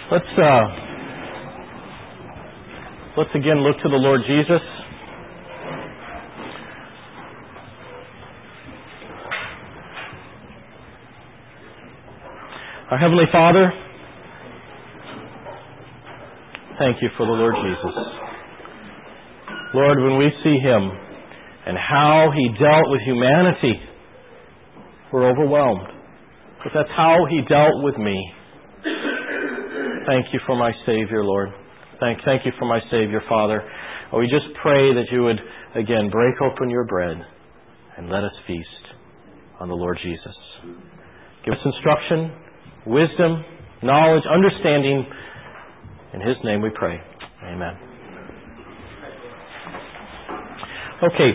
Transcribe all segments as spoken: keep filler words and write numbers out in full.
Let's uh, let's again look to the Lord Jesus. Our Heavenly Father, thank you for the Lord Jesus. Lord, when we see Him and how He dealt with humanity, we're overwhelmed. But that's how He dealt with me. Thank you for my Savior, Lord. Thank, thank you for my Savior, Father. We just pray that you would, again, break open your bread and let us feast on the Lord Jesus. Give us instruction, wisdom, knowledge, understanding. In His name we pray. Amen. Okay.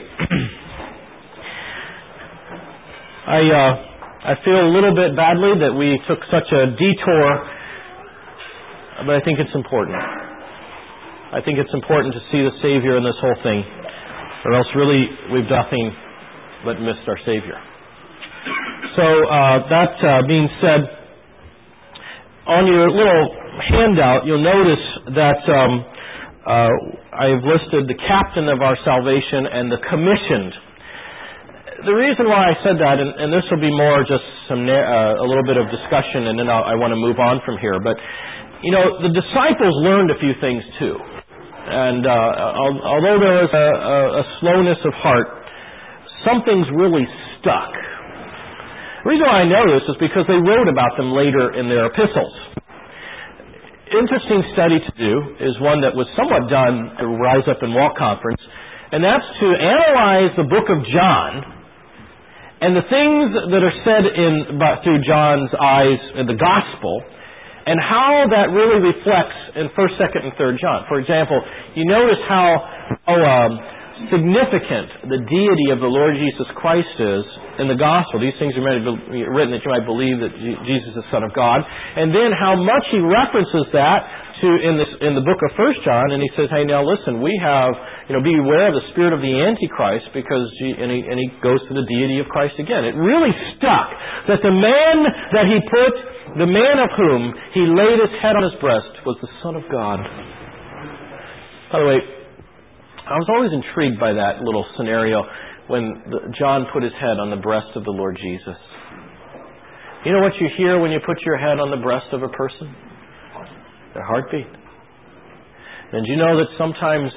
I uh, I feel a little bit badly that we took such a detour, but I think it's important. I think it's important to see the Savior in this whole thing, or else really we've done nothing but missed our Savior. So uh, that uh, being said, on your little handout, you'll notice that um, uh, I've listed the captain of our salvation and the commissioned. The reason why I said that, and, and this will be more just some uh, a little bit of discussion, and then I'll, I want to move on from here. But you know, the disciples learned a few things too, and uh, although there was a, a, a slowness of heart, some things really stuck. The reason why I know this is because they wrote about them later in their epistles. Interesting study to do is one that was somewhat done at Rise Up and Walk conference, and that's to analyze the book of John and the things that are said in but through John's eyes in the gospel, and how that really reflects in first, second, and third John. For example, you notice how oh, um, significant the deity of the Lord Jesus Christ is in the gospel. These things are written that you might believe that Jesus is the Son of God. And then how much he references that to in this in the book of First John, and he says, hey, now listen, we have, you know, be aware of the spirit of the Antichrist, because, and he, and he goes to the deity of Christ again. It really stuck that the man that he put, the man of whom he laid his head on his breast, was the Son of God. By the way, I was always intrigued by that little scenario when the, John put his head on the breast of the Lord Jesus. You know what you hear when you put your head on the breast of a person? Their heartbeat. And you know that sometimes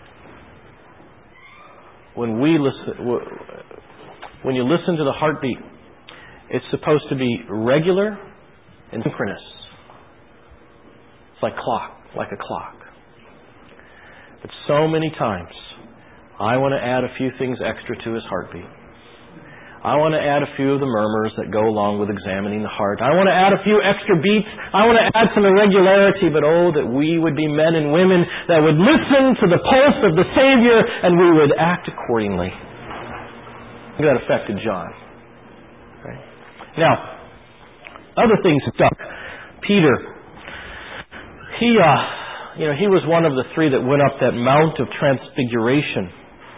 when we listen, when you listen to the heartbeat, it's supposed to be regular and synchronous. It's like clock, like a clock. But so many times, I want to add a few things extra to his heartbeat. I want to add a few of the murmurs that go along with examining the heart. I want to add a few extra beats. I want to add some irregularity. But oh, that we would be men and women that would listen to the pulse of the Savior and we would act accordingly. That affected John. Right? Now, other things stuck. Peter, he, uh, you know, he was one of the three that went up that Mount of Transfiguration.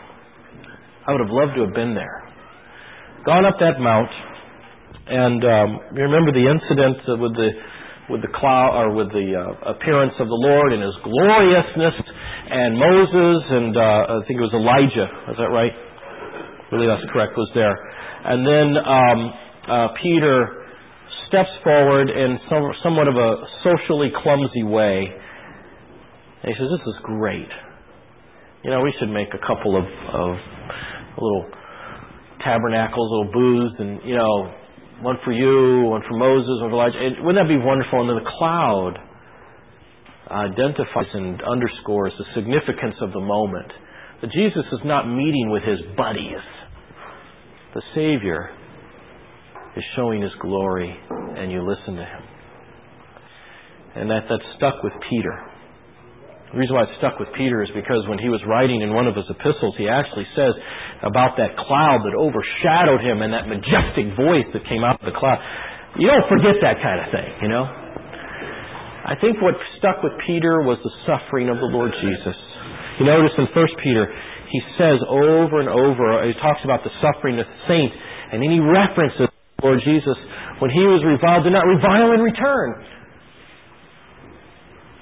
I would have loved to have been there. Gone up that mount, and um, you remember the incident with the with the cloud, or with the uh, appearance of the Lord and His gloriousness, and Moses, and uh, I think it was Elijah. Is that right? I believe that's correct. Was there, and then um, uh, Peter steps forward in some, somewhat of a socially clumsy way, and he says, "This is great. You know, we should make a couple of, of little tabernacles, little booths, and, you know, one for you, one for Moses, one for Elijah. And wouldn't that be wonderful?" And then the cloud identifies and underscores the significance of the moment. That Jesus is not meeting with his buddies. The Savior is showing his glory, and you listen to him. And that, that stuck with Peter. The reason why it stuck with Peter is because when he was writing in one of his epistles, he actually says about that cloud that overshadowed him and that majestic voice that came out of the cloud. You don't forget that kind of thing, you know. I think what stuck with Peter was the suffering of the Lord Jesus. You notice in First Peter, he says over and over, he talks about the suffering of the saint, and then he references the Lord Jesus. When he was reviled, did not revile in return.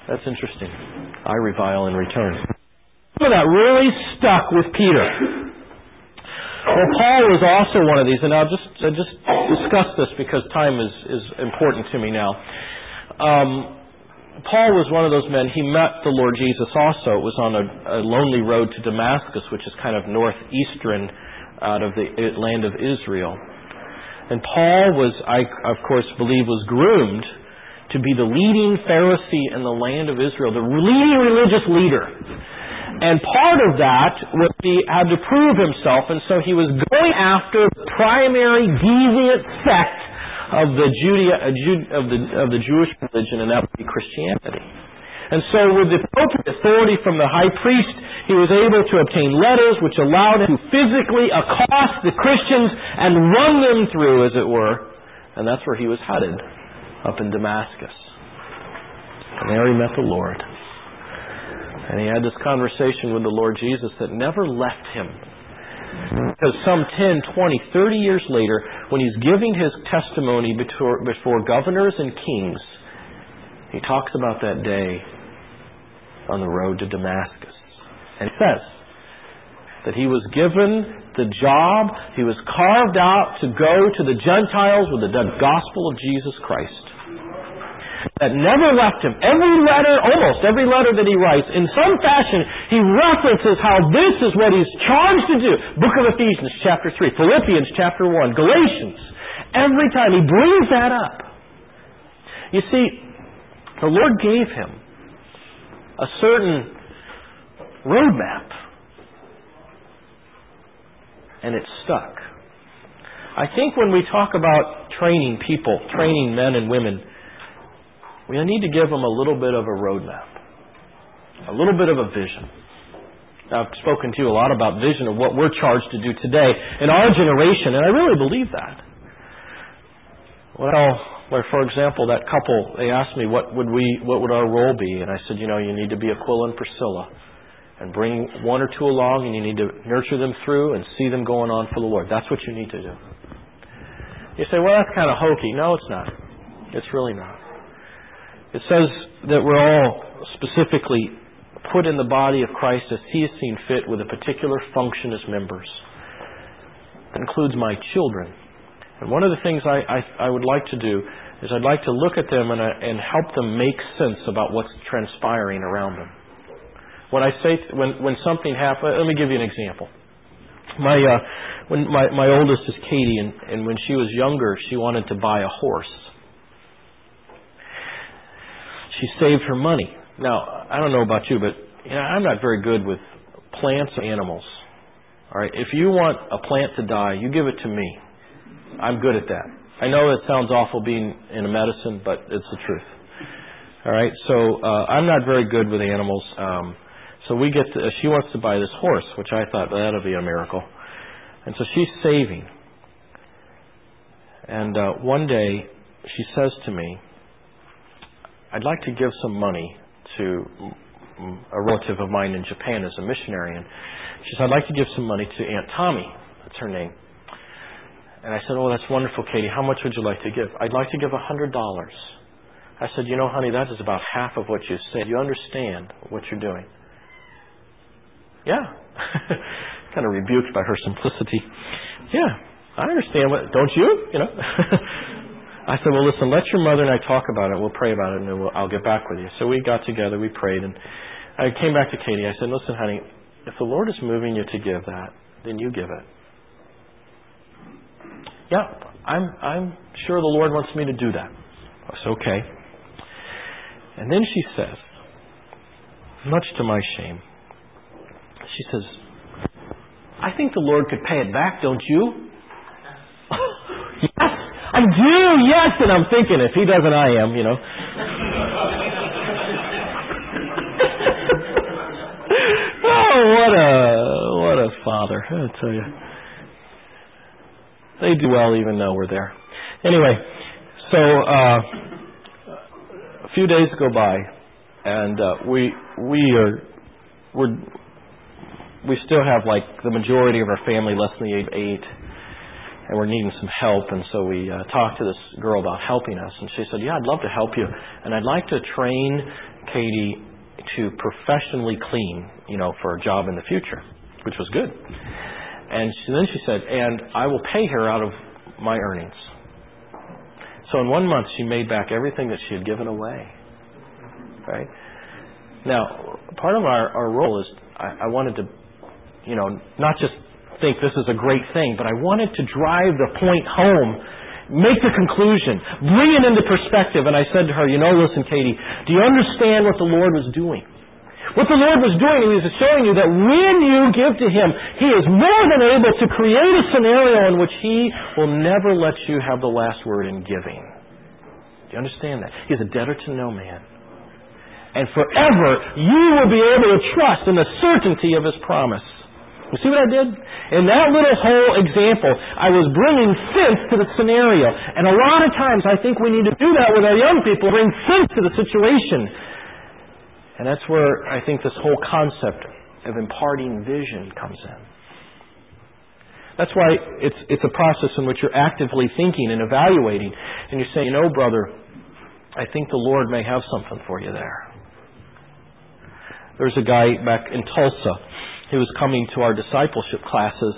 That's interesting. I revile in return. Some of that really stuck with Peter. Well, Paul was also one of these, and I'll just I'll just discuss this because time is, is important to me now. Um, Paul was one of those men. He met the Lord Jesus also. It was on a, a lonely road to Damascus, which is kind of northeastern out of the land of Israel. And Paul was, I of course believe, was groomed to be the leading Pharisee in the land of Israel, the leading religious leader. And part of that was he had to prove himself, and so he was going after the primary deviant sect of the Judea, of the of the Jewish religion, and that would be Christianity. And so with the appropriate authority from the high priest, he was able to obtain letters which allowed him to physically accost the Christians and run them through, as it were. And that's where he was headed, up in Damascus. And there he met the Lord. And he had this conversation with the Lord Jesus that never left him. Because some ten, twenty, thirty years later, when he's giving his testimony before, before governors and kings, he talks about that day on the road to Damascus. And he says that he was given the job, he was carved out to go to the Gentiles with the gospel of Jesus Christ. That never left him. Every letter, almost every letter that he writes, in some fashion, he references how this is what he's charged to do. Book of Ephesians, chapter three. Philippians, chapter one. Galatians. Every time he brings that up. You see, the Lord gave him a certain roadmap. And it stuck. I think when we talk about training people, training men and women, we need to give them a little bit of a roadmap, a little bit of a vision. I've spoken to you a lot about vision of what we're charged to do today in our generation, and I really believe that. Well, where, for example, that couple, they asked me what would we, what would our role be, and I said, you know, you need to be Aquila and Priscilla, and bring one or two along, and you need to nurture them through and see them going on for the Lord. That's what you need to do. You say, well, that's kind of hokey. No, it's not. It's really not. It says that we're all specifically put in the body of Christ as He has seen fit with a particular function as members. That includes my children. And one of the things I, I, I would like to do is I'd like to look at them and, uh, and help them make sense about what's transpiring around them. When I say, when, when something happens, let me give you an example. My, uh, when my, my oldest is Katie, and, and when she was younger, she wanted to buy a horse. She saved her money. Now, I don't know about you, but you know, I'm not very good with plants or animals. All right, if you want a plant to die, you give it to me. I'm good at that. I know it sounds awful being in a medicine, but it's the truth. All right, so uh, I'm not very good with animals. Um, so we get to, uh, she wants to buy this horse, which I thought, well, that'll be a miracle. And so she's saving. And uh, one day she says to me, I'd like to give some money to a relative of mine in Japan as a missionary. And she said, I'd like to give some money to Aunt Tommy. That's her name. And I said, oh, that's wonderful, Katie. How much would you like to give? I'd like to give one hundred dollars. I said, you know, honey, that is about half of what you said. You understand what you're doing? Yeah. Kind of rebuked by her simplicity. Yeah, I understand. What, don't you? You know. I said, well, listen, let your mother and I talk about it. We'll pray about it, and then we'll, I'll get back with you. So we got together. We prayed, and I came back to Katie. I said, listen, honey, if the Lord is moving you to give that, then you give it. Yeah, I'm I'm sure the Lord wants me to do that. I said, okay. And then she says, much to my shame, she says, I think the Lord could pay it back, don't you? Yes, I do, yes. And I'm thinking, if He doesn't, I am, you know. Oh, what a, what a father, I tell you. They do well even though we're there. Anyway, so uh, a few days go by, and uh, we we are we're we still have like the majority of our family less than the age of eight, and we're needing some help. And so we uh, talked to this girl about helping us. And she said, yeah, I'd love to help you. And I'd like to train Katie to professionally clean, you know, for a job in the future, which was good. And she, then she said, and I will pay her out of my earnings. So in one month, she made back everything that she had given away. Right? Now, part of our, our role is I, I wanted to, you know, not just think this is a great thing, but I wanted to drive the point home, make the conclusion, bring it into perspective. And I said to her, you know, listen, Katie, do you understand what the Lord was doing? What the Lord was doing, He was showing you that when you give to Him, He is more than able to create a scenario in which He will never let you have the last word in giving. Do you understand that? He is a debtor to no man. And forever, you will be able to trust in the certainty of His promise. You see what I did? In that little whole example, I was bringing sense to the scenario. And a lot of times, I think we need to do that with our young people, bring sense to the situation. And that's where I think this whole concept of imparting vision comes in. That's why it's it's a process in which you're actively thinking and evaluating. And you're saying, you know, brother, I think the Lord may have something for you there. There's a guy back in Tulsa who was coming to our discipleship classes.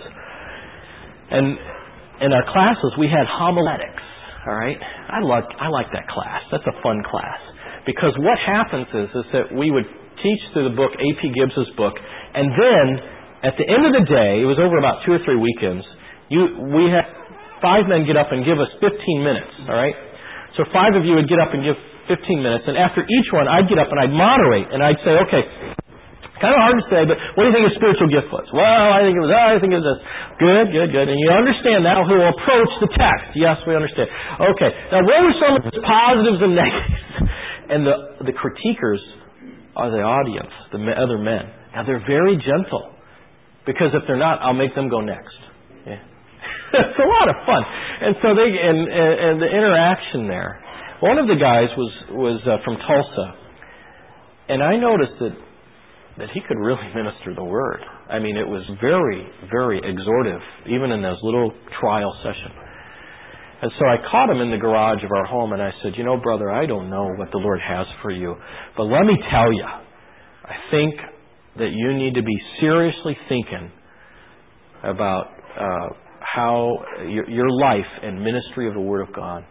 And in our classes, we had homiletics. All right? I like, I like that class. That's a fun class. Because what happens is, is that we would teach through the book, A P Gibbs's book, and then at the end of the day, it was over about two or three weekends, you, we had five men get up and give us fifteen minutes, all right? So five of you would get up and give fifteen minutes, and after each one, I'd get up and I'd moderate, and I'd say, okay, kind of hard to say, but what do you think a spiritual gift was? Well, I think it was, oh, I think it was this. Good, good, good. And you understand now who will approach the text. Yes, we understand. Okay, now what were some of the positives and negatives? And the, the critiquers are the audience, the other men. Now, they're very gentle. Because if they're not, I'll make them go next. Yeah. It's a lot of fun. And so they, and, and, and the interaction there. One of the guys was, was uh, from Tulsa. And I noticed that, that he could really minister the Word. I mean, it was very, very exhortive, even in those little trial sessions. And so I caught him in the garage of our home and I said, you know, brother, I don't know what the Lord has for you, but let me tell you, I think that you need to be seriously thinking about uh, how your, your life and ministry of the Word of God.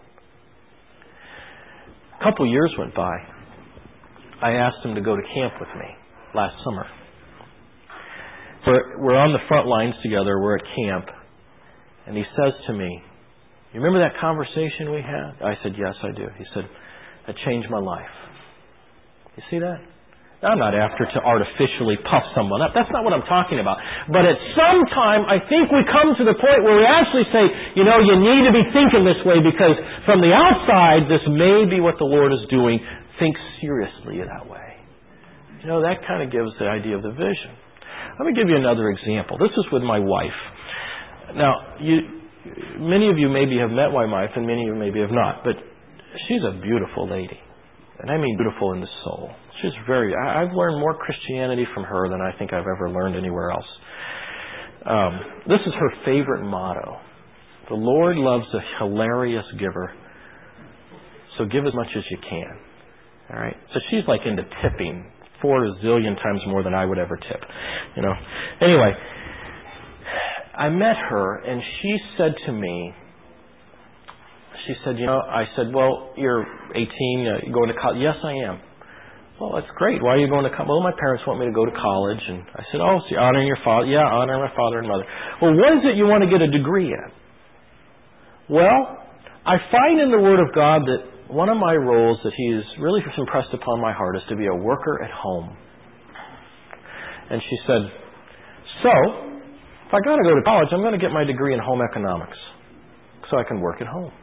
A couple years went by. I asked him to go to camp with me last summer. We're, we're on the front lines together. We're at camp. And he says to me, you remember that conversation we had? I said, yes, I do. He said, that changed my life. You see that? Now, I'm not after to artificially puff someone up. That's not what I'm talking about. But at some time, I think we come to the point where we actually say, you know, you need to be thinking this way because from the outside, this may be what the Lord is doing. Think seriously that way. You know, that kind of gives the idea of the vision. Let me give you another example. This is with my wife. Now, you... Many of you maybe have met my wife, and many of you maybe have not. But she's a beautiful lady, and I mean beautiful in the soul. She's very. I, I've learned more Christianity from her than I think I've ever learned anywhere else. Um, this is her favorite motto: "The Lord loves a hilarious giver, so give as much as you can." All right. So she's like into tipping four zillion times more than I would ever tip. You know. Anyway. I met her, and she said to me, she said, you know, I said, well, you're eighteen, uh, you're going to college. Yes, I am. Well, that's great. Why are you going to college? Well, my parents want me to go to college. And I said, oh, so you're honoring your father? Yeah, honoring my father and mother. Well, what is it you want to get a degree in? Well, I find in the Word of God that one of my roles that He's really impressed upon my heart is to be a worker at home. And she said, so... if I got to go to college, I'm going to get my degree in home economics so I can work at home.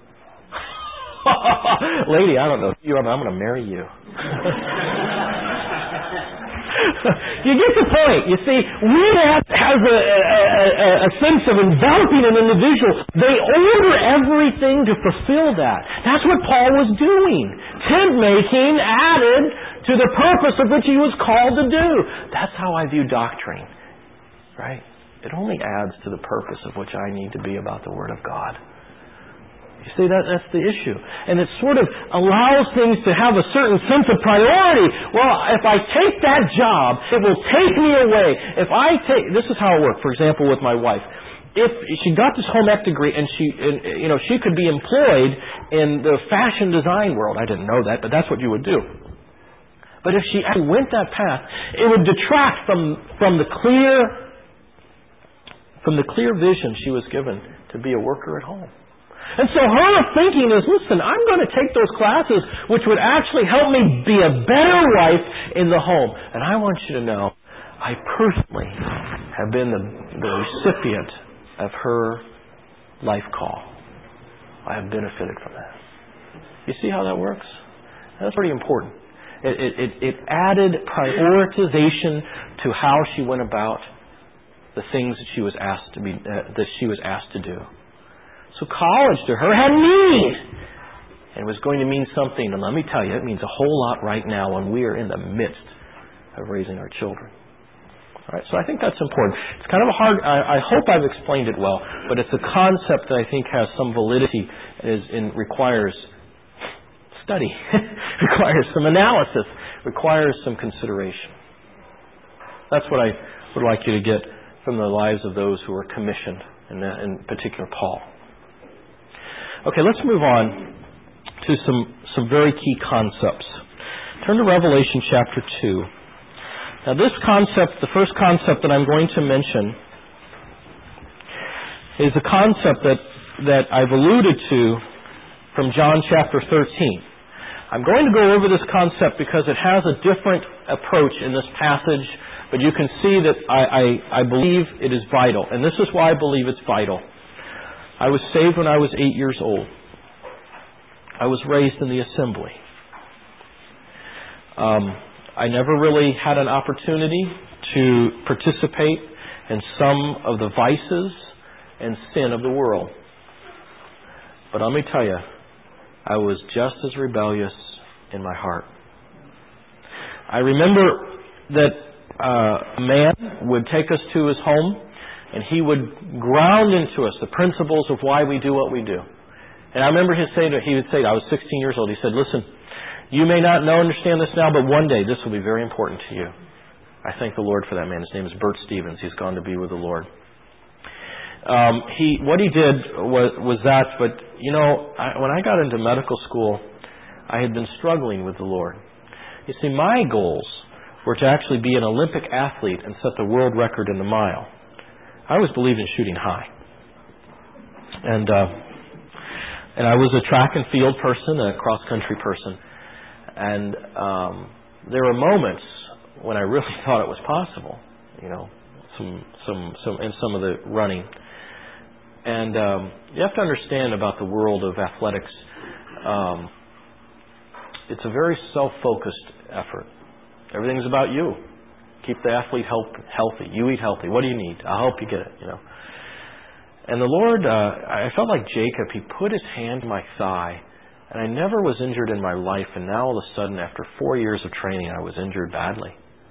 Lady, I don't know you, I'm going to marry you. You get the point. You see, Word has a, a, a sense of enveloping an individual. They order everything to fulfill that. That's what Paul was doing. Tent making added to the purpose of which he was called to do. That's how I view doctrine. Right? it only adds to the purpose of which I need to be about the Word of God. You see, that that's the issue. And it sort of allows things to have a certain sense of priority. Well, if I take that job, it will take me away. If I take, this is how it worked, for example, with my wife. If she got this home ec degree and she, and, you know, she could be employed in the fashion design world. I didn't know that, but that's what you would do. But if she actually went that path, it would detract from, from the clear, from the clear vision she was given to be a worker at home. And so her thinking is, listen, I'm going to take those classes which would actually help me be a better wife in the home. And I want you to know, I personally have been the, the recipient of her life call. I have benefited from that. You see how that works? That's pretty important. It, it, it added prioritization to how she went about the things that she was asked to be uh, that she was asked to do. So college to her had meaning, and it was going to mean something. And let me tell you, it means a whole lot right now when we are in the midst of raising our children. All right, so I think that's important. It's kind of a hard, I, I hope I've explained it well, but it's a concept that I think has some validity and, is, and requires study, requires some analysis, requires some consideration. That's what I would like you to get from the lives of those who are commissioned, in, in particular Paul. Okay, let's move on to some, some very key concepts. Turn to Revelation chapter two. Now this concept, the first concept that I'm going to mention, is a concept that, that I've alluded to from John chapter thirteen. I'm going to go over this concept because it has a different approach in this passage, but you can see that I, I, I believe it is vital. And this is why I believe it's vital. I was saved when I was eight years old. I was raised in the assembly. Um... I never really had an opportunity to participate in some of the vices and sin of the world. But let me tell you, I was just as rebellious in my heart. I remember that uh, a man would take us to his home, and he would ground into us the principles of why we do what we do. And I remember his saying, he would say, I was sixteen years old, he said, listen, you may not know, understand this now, but one day this will be very important to you. I thank the Lord for that man. His name is Bert Stevens. He's gone to be with the Lord. Um, he, what he did was, was that, but, you know, I, when I got into medical school, I had been struggling with the Lord. You see, my goals were to actually be an Olympic athlete and set the world record in the mile. I always believed in shooting high. And, uh, and I was a track and field person, a cross-country person. And um, there were moments when I really thought it was possible, you know, some, some, some, in some of the running. And um, you have to understand about the world of athletics. Um, it's a very self-focused effort. Everything's about you. Keep the athlete help, healthy. You eat healthy. What do you need? I'll help you get it. You know. And the Lord, uh, I felt like Jacob. He put his hand on my thigh. And I never was injured in my life, and now all of a sudden, after four years of training, I was injured badly.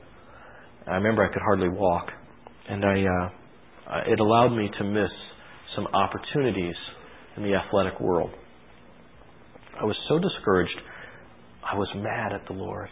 I remember I could hardly walk, and I uh, it allowed me to miss some opportunities in the athletic world. I was so discouraged, I was mad at the Lord.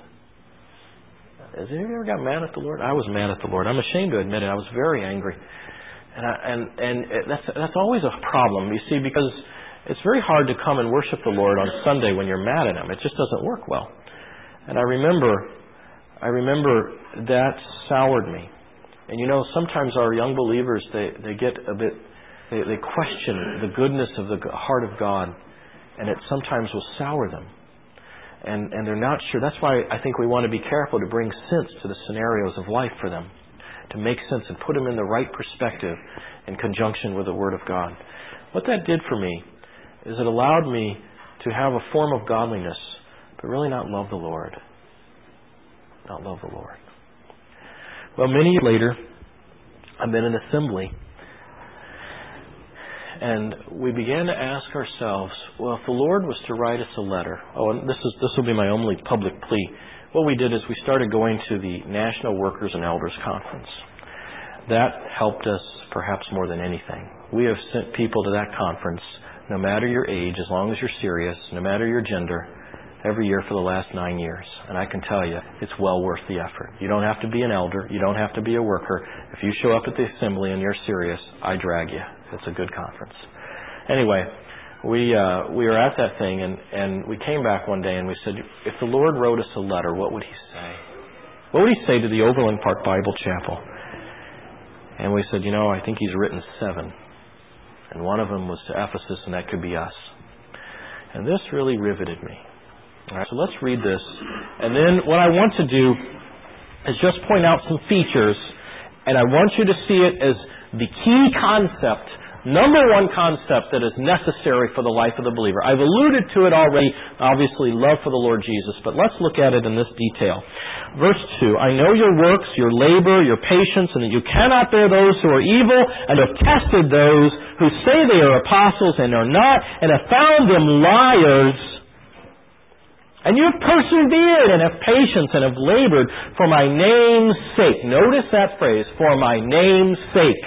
Has anybody ever got mad at the Lord? I was mad at the Lord. I'm ashamed to admit it. I was very angry, and I, and and that's that's always a problem, you see, because it's very hard to come and worship the Lord on Sunday when you're mad at Him. It just doesn't work well. And I remember, I remember that soured me. And you know, sometimes our young believers, they, they get a bit, they, they question the goodness of the heart of God, and it sometimes will sour them. And, and they're not sure. That's why I think we want to be careful to bring sense to the scenarios of life for them, to make sense and put them in the right perspective in conjunction with the Word of God. What that did for me is it allowed me to have a form of godliness, but really not love the Lord. Not love the Lord. Well, many years later, I'm in an assembly, and we began to ask ourselves, well, if the Lord was to write us a letter, oh, and this is this will be my only public plea. What we did is we started going to the National Workers and Elders Conference. That helped us perhaps more than anything. We have sent people to that conference, no matter your age, as long as you're serious, no matter your gender, every year for the last nine years. And I can tell you, it's well worth the effort. You don't have to be an elder. You don't have to be a worker. If you show up at the assembly and you're serious, I drag you. It's a good conference. Anyway, we uh, we were at that thing, and, and we came back one day and we said, if the Lord wrote us a letter, what would He say? What would He say to the Overland Park Bible Chapel? And we said, you know, I think He's written seven. And one of them was to Ephesus, and that could be us. And this really riveted me. All right, so let's read this. And then what I want to do is just point out some features, and I want you to see it as the key concept, number one concept that is necessary for the life of the believer. I've alluded to it already, obviously, love for the Lord Jesus, but let's look at it in this detail. Verse two, I know your works, your labor, your patience, and that you cannot bear those who are evil, and have tested those who say they are apostles and are not, and have found them liars. And you have persevered and have patience and have labored for my name's sake. Notice that phrase, for my name's sake.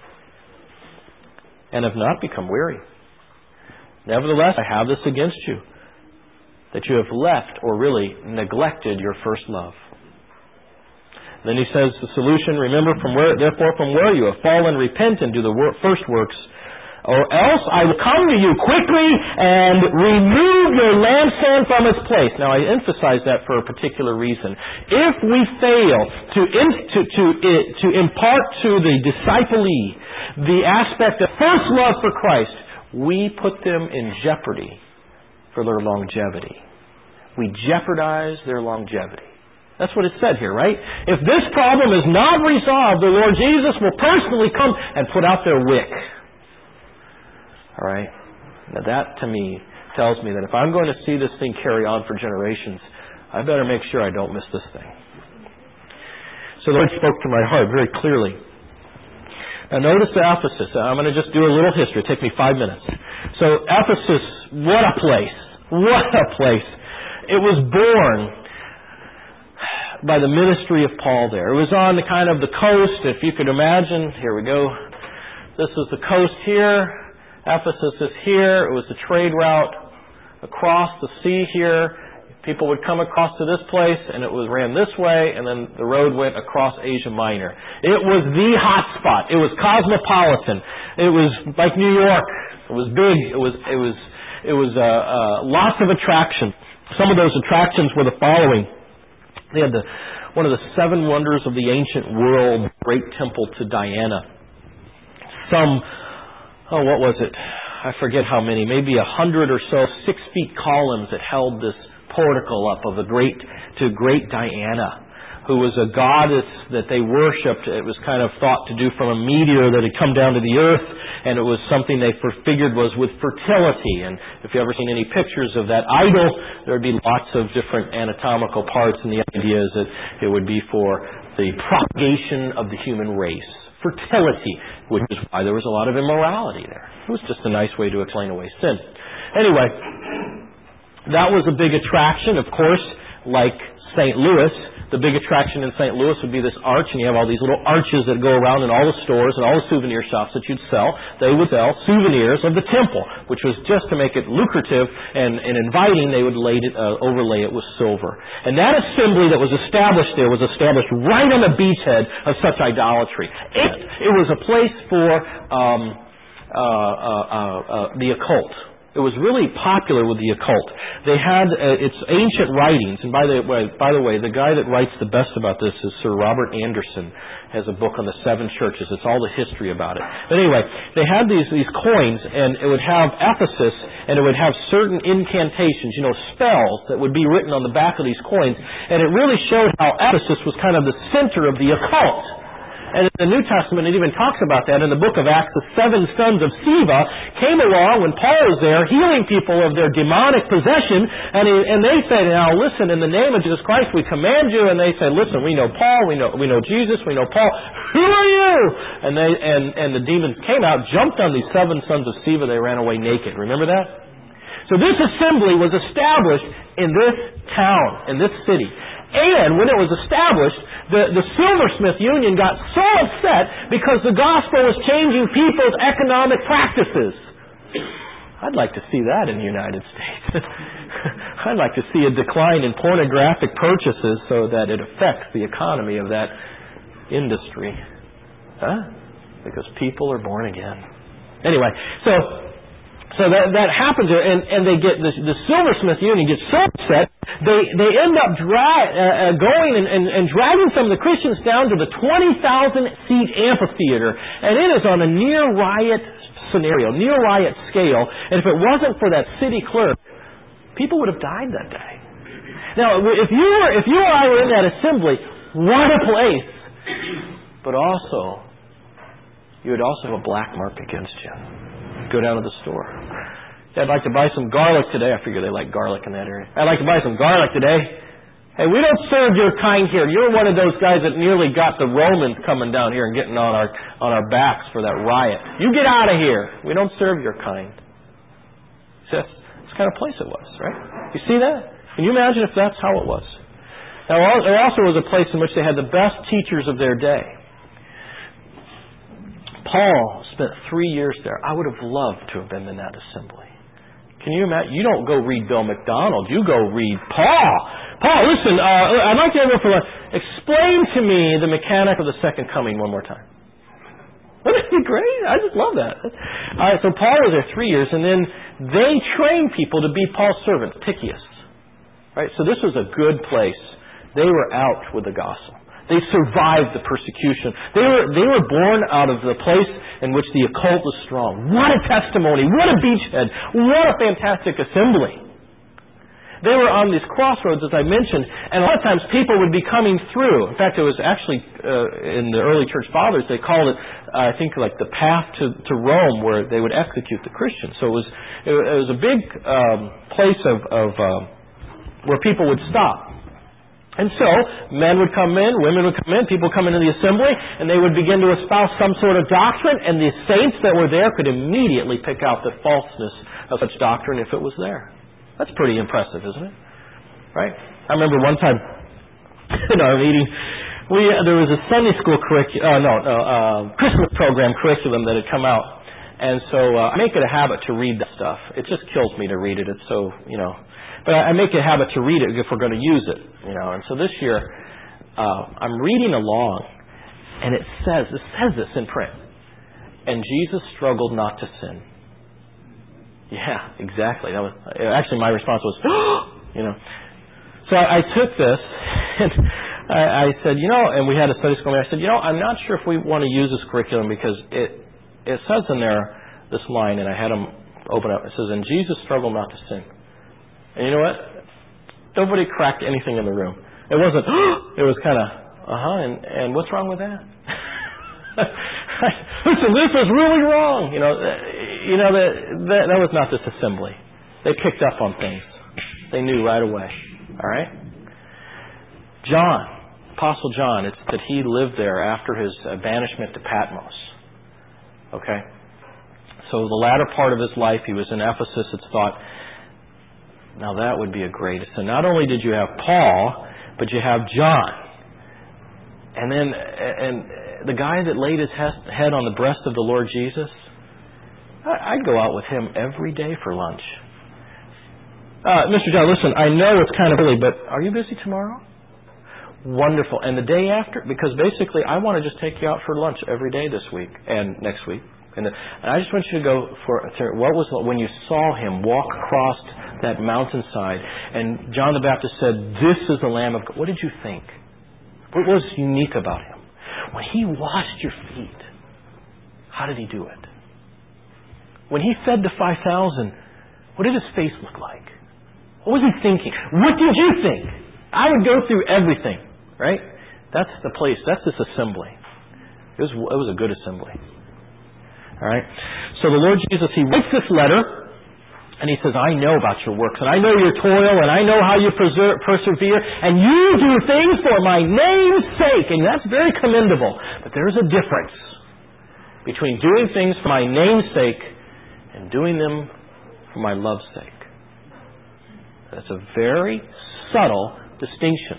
And have not become weary. Nevertheless, I have this against you, that you have left or really neglected your first love. Then he says the solution, remember from where, therefore from where you have fallen, repent and do the wor- first works, or else I will come to you quickly and remove your lampstand from its place. Now, I emphasize that for a particular reason. If we fail to in, to to, to impart to the disciplee the aspect of first love for Christ, we put them in jeopardy for their longevity. We jeopardize their longevity. That's what it said here, right? If this problem is not resolved, the Lord Jesus will personally come and put out their wick. All right? Now that, to me, tells me that if I'm going to see this thing carry on for generations, I better make sure I don't miss this thing. So the Lord spoke to my heart very clearly. Now notice Ephesus. I'm going to just do a little history. It'll take me five minutes. So Ephesus, what a place. What a place. It was born by the ministry of Paul there. It was on the kind of the coast, if you could imagine. Here we go. This is the coast here. Ephesus is here. It was the trade route across the sea here. People would come across to this place, and it was ran this way, and then the road went across Asia Minor. It was the hot spot. It was cosmopolitan. It was like New York. It was big. It was it was it was uh, uh, lots of attractions. Some of those attractions were the following. They had the one of the seven wonders of the ancient world, great temple to Diana. Some Oh, what was it? I forget how many. Maybe a hundred or so six feet columns that held this portico up of the great to great Diana, who was a goddess that they worshipped. It was kind of thought to do from a meteor that had come down to the earth, and it was something they figured was with fertility. And if you've ever seen any pictures of that idol, there would be lots of different anatomical parts, and the idea is that it would be for the propagation of the human race. Fertility, which is why there was a lot of immorality there. It was just a nice way to explain away sin. Anyway, that was a big attraction, of course, like Saint Louis. The big attraction in Saint Louis would be this arch, and you have all these little arches that go around in all the stores and all the souvenir shops that you'd sell. They would sell souvenirs of the temple, which was just to make it lucrative and, and inviting, they would lay it, uh, overlay it with silver. And that assembly that was established there was established right on the beachhead of such idolatry. It, it was a place for um, uh, uh, uh, uh, the occult. It was really popular with the occult. They had uh, its ancient writings, and by the way, by the way, the guy that writes the best about this is Sir Robert Anderson. Has a book on the seven churches. It's all the history about it. But anyway, they had these these coins, and it would have Ephesus, and it would have certain incantations, you know, spells that would be written on the back of these coins, and it really showed how Ephesus was kind of the center of the occult. And in the New Testament, it even talks about that in the book of Acts. The seven sons of Sceva came along when Paul was there healing people of their demonic possession. And, he, and they said, now listen, in the name of Jesus Christ, we command you. And they said, listen, we know Paul, we know we know Jesus, we know Paul. Who are you? And they and, and the demons came out, jumped on these seven sons of Sceva. They ran away naked. Remember that? So this assembly was established in this town, in this city. And when it was established, the, the Silversmith Union got so upset because the gospel was changing people's economic practices. I'd like to see that in the United States. I'd like to see a decline in pornographic purchases so that it affects the economy of that industry. Huh? Because people are born again. Anyway, so so that that happens, and, and they get the, the Silversmith Union gets so upset, they they end up dra- uh, going and, and, and dragging some of the Christians down to the twenty thousand seat amphitheater, and it is on a near riot scenario, near riot scale. And if it wasn't for that city clerk, people would have died that day. Now, if you were if you or I were in that assembly, what a place! But also, you would also have a black mark against you. Go down to the store. I'd like to buy some garlic today. I figure they like garlic in that area. I'd like to buy some garlic today. Hey, we don't serve your kind here. You're one of those guys that nearly got the Romans coming down here and getting on our on our backs for that riot. You get out of here. We don't serve your kind. See, that's, that's the kind of place it was, right? You see that? Can you imagine if that's how it was? Now, there also was a place in which they had the best teachers of their day. Paul spent three years there. I would have loved to have been in that assembly. Can you imagine? You don't go read Bill McDonald. You go read Paul. Paul, listen, uh, I'd like to have you for lunch. Explain to me the mechanic of the second coming one more time. Wouldn't it be great? I just love that. All right, so Paul was there three years, and then they trained people to be Paul's servants, Tychius. Right, so this was a good place. They were out with the gospel. They survived the persecution. They were they were born out of the place in which the occult was strong. What a testimony! What a beachhead! What a fantastic assembly! They were on these crossroads, as I mentioned, and a lot of times people would be coming through. In fact, it was actually uh, in the early church fathers they called it, uh, I think, like the path to, to Rome, where they would execute the Christians. So it was it, it was a big um, place of, of um, where people would stop. And so, men would come in, women would come in, people come into the assembly, and they would begin to espouse some sort of doctrine, and the saints that were there could immediately pick out the falseness of such doctrine if it was there. That's pretty impressive, isn't it? Right? I remember one time in our meeting, we there was a Sunday school curriculum, uh, no, no, uh, Christmas program curriculum that had come out, and so uh, I make it a habit to read that stuff. It just kills me to read it. It's so, you know... But I make it a habit to read it if we're going to use it, you know. And so this year, uh, I'm reading along, and it says, it says this in print. And Jesus struggled not to sin. Yeah, exactly. That was actually my response was, you know. So I, I took this, and I, I said, you know, and we had a study school meeting. I said, you know, I'm not sure if we want to use this curriculum because it it says in there this line, and I had them open up. It says, and Jesus struggled not to sin. And you know what? Nobody cracked anything in the room. It wasn't, it was kind of, uh-huh, and, and what's wrong with that? Listen, this is really wrong. You know, you know that, that that was not this assembly. They picked up on things. They knew right away. All right? John, Apostle John, it's that he lived there after his uh, banishment to Patmos. Okay? So the latter part of his life, he was in Ephesus. It's thought, now that would be a great. So not only did you have Paul, but you have John. And then and the guy that laid his head on the breast of the Lord Jesus, I'd go out with him every day for lunch. Uh, Mister John, listen, I know it's kind of early, but are you busy tomorrow? Wonderful. And the day after? Because basically I want to just take you out for lunch every day this week and next week. And, the, and I just want you to go for, what was when you saw him walk across that mountainside, and John the Baptist said, this is the Lamb of God. What did you think? What was unique about him? When he washed your feet, how did he do it? When he fed the five thousand, what did his face look like? What was he thinking? What did you think? I would go through everything, right? That's the place. That's this assembly. It was, it was a good assembly. All right? So the Lord Jesus, he writes this letter, and he says, I know about your works, and I know your toil, and I know how you preser- persevere, and you do things for my name's sake. And that's very commendable. But there's a difference between doing things for my name's sake and doing them for my love's sake. That's a very subtle distinction.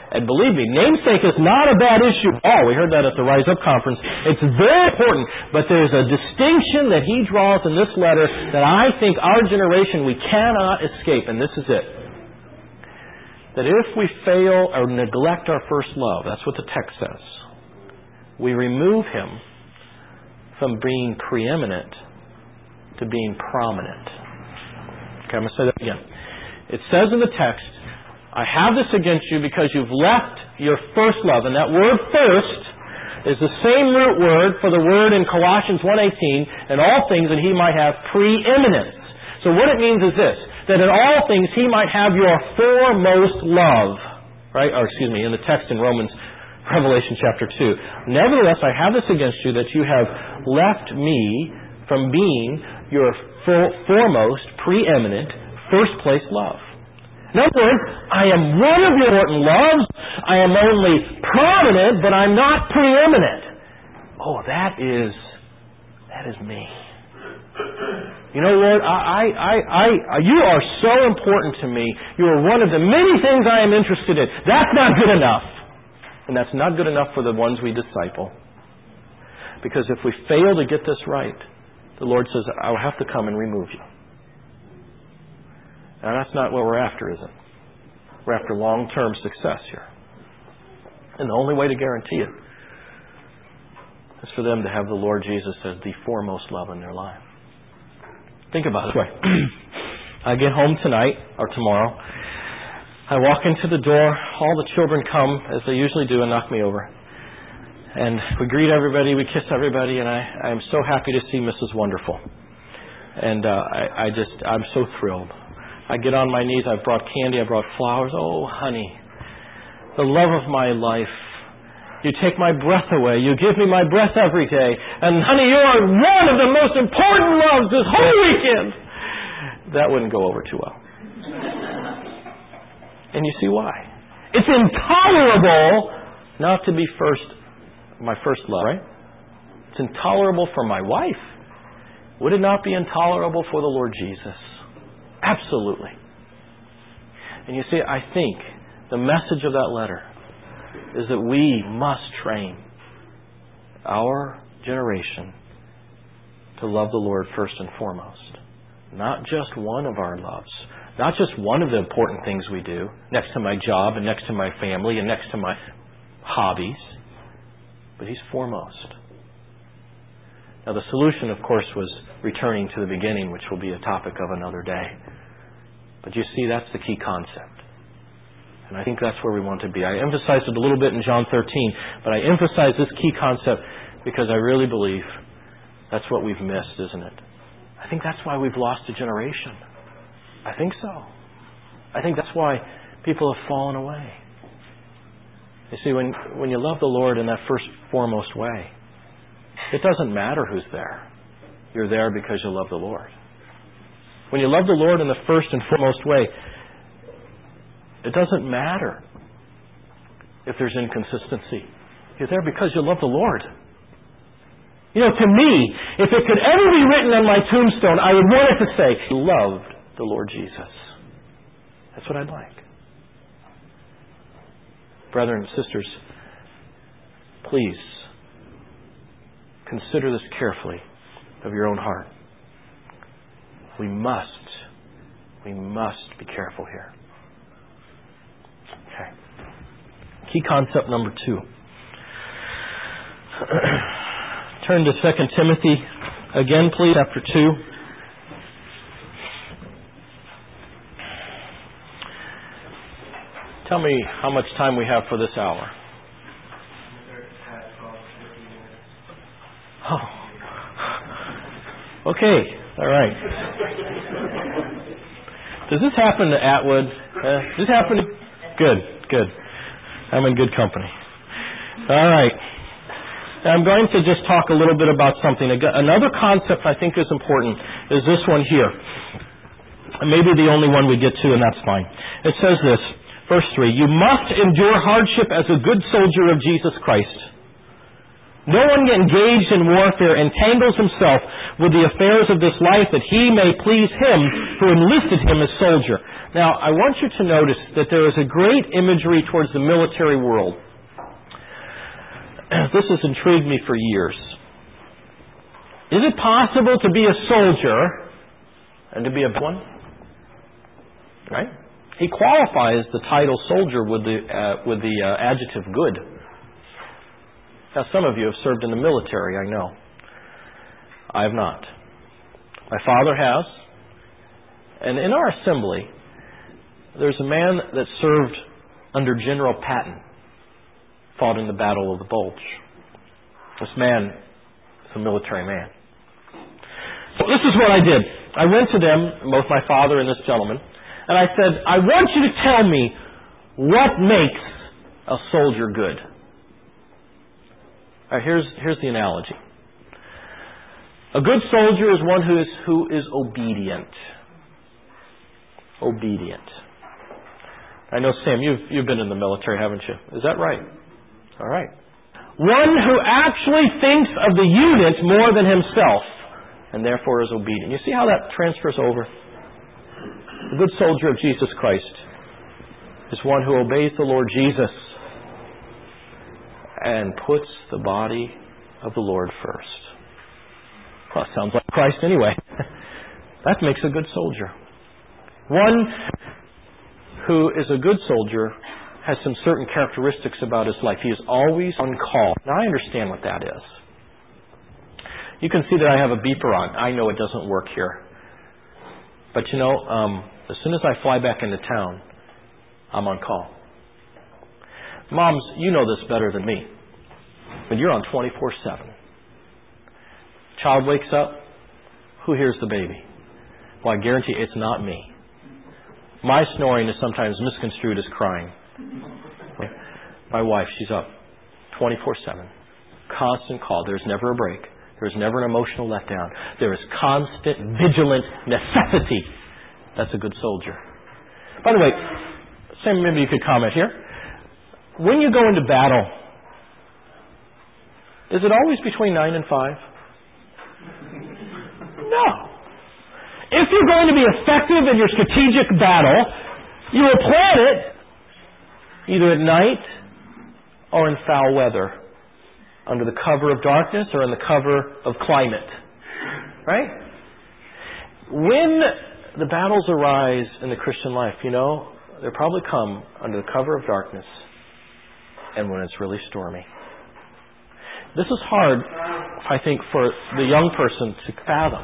And believe me, namesake is not a bad issue at all. We heard that at the Rise Up conference. It's very important. But there's a distinction that he draws in this letter that I think our generation, we cannot escape. And this is it. That if we fail or neglect our first love, that's what the text says, we remove him from being preeminent to being prominent. Okay, I'm going to say that again. It says in the text, I have this against you because you've left your first love. And that word first is the same root word for the word in Colossians one eighteen, in all things that he might have preeminence. So what it means is this, that in all things he might have your foremost love. Right? Or excuse me, in the text in Romans, Revelation chapter two. Nevertheless, I have this against you that you have left me from being your foremost, preeminent, first place love. In other words, I am one of your important loves. I am only prominent, but I'm not preeminent. Oh, that is, that is me. You know, Lord, I, I, I, I, you are so important to me. You are one of the many things I am interested in. That's not good enough. And that's not good enough for the ones we disciple. Because if we fail to get this right, the Lord says, I will have to come and remove you. Now, that's not what we're after, is it? We're after long-term success here. And the only way to guarantee it is for them to have the Lord Jesus as the foremost love in their life. Think about it this way. I get home tonight, or tomorrow. I walk into the door. All the children come, as they usually do, and knock me over. And we greet everybody, we kiss everybody, and I, I'm so happy to see Missus Wonderful. And uh, I, I just, I'm so thrilled. I get on my knees, I've brought candy, I brought flowers. Oh, honey, the love of my life. You take my breath away. You give me my breath every day. And honey, you are one of the most important loves this whole weekend. That wouldn't go over too well. And you see why. It's intolerable not to be first, my first love, right? It's intolerable for my wife. Would it not be intolerable for the Lord Jesus? Absolutely. And you see, I think the message of that letter is that we must train our generation to love the Lord first and foremost. Not just one of our loves. Not just one of the important things we do, next to my job and next to my family and next to my hobbies. But He's foremost. Now the solution, of course, was returning to the beginning, which will be a topic of another day. But you see, that's the key concept. And I think that's where we want to be. I emphasized it a little bit in John thirteen, but I emphasize this key concept because I really believe that's what we've missed, isn't it? I think that's why we've lost a generation. I think so. I think that's why people have fallen away. You see, when, when you love the Lord in that first foremost way, it doesn't matter who's there. You're there because you love the Lord. When you love the Lord in the first and foremost way, it doesn't matter if there's inconsistency. You're there because you love the Lord. You know, to me, if it could ever be written on my tombstone, I would want it to say, loved the Lord Jesus. That's what I'd like. Brethren and sisters, please consider this carefully of your own heart. We must, we must be careful here. Okay. Key concept number two. Turn to Second Timothy again, please, chapter two. Tell me how much time we have for this hour. Oh. Okay. All right. Does this happen to Atwood? Uh, does this happen to... Good. Good. I'm in good company. All right. I'm going to just talk a little bit about something. Another concept I think is important is this one here. Maybe the only one we get to, and that's fine. It says this, verse three, you must endure hardship as a good soldier of Jesus Christ. No one engaged in warfare entangles himself with the affairs of this life that he may please him who enlisted him as soldier. Now, I want you to notice that there is a great imagery towards the military world. This has intrigued me for years. Is it possible to be a soldier and to be a one? Right? He qualifies the title soldier with the uh, with the uh, adjective good. Now, some of you have served in the military, I know. I have not. My father has. And in our assembly, there's a man that served under General Patton, fought in the Battle of the Bulge. This man is a military man. So this is what I did. I went to them, both my father and this gentleman, and I said, I want you to tell me what makes a soldier good. All right, here's, here's the analogy. A good soldier is one who is, who is obedient. Obedient. I know, Sam, you've, you've been in the military, haven't you? Is that right? All right. One who actually thinks of the unit more than himself, and therefore is obedient. You see how that transfers over? The good soldier of Jesus Christ is one who obeys the Lord Jesus and puts the body of the Lord first. Well, sounds like Christ anyway. That makes a good soldier. One who is a good soldier has some certain characteristics about his life. He is always on call. Now, I understand what that is. You can see that I have a beeper on. I know it doesn't work here. But you know, um, as soon as I fly back into town, I'm on call. Moms, you know this better than me. But you're on twenty-four seven. Child wakes up, who hears the baby? Well, I guarantee it's not me. My snoring is sometimes misconstrued as crying. My wife, she's up twenty-four seven. Constant call. There's never a break. There's never an emotional letdown. There is constant, vigilant necessity. That's a good soldier. By the way, Sam, maybe you could comment here. When you go into battle, is it always between nine and five? No. If you're going to be effective in your strategic battle, you will plan it either at night or in foul weather, under the cover of darkness or in the cover of climate. Right? When the battles arise in the Christian life, you know, they probably come under the cover of darkness and when it's really stormy. This is hard, I think, for the young person to fathom.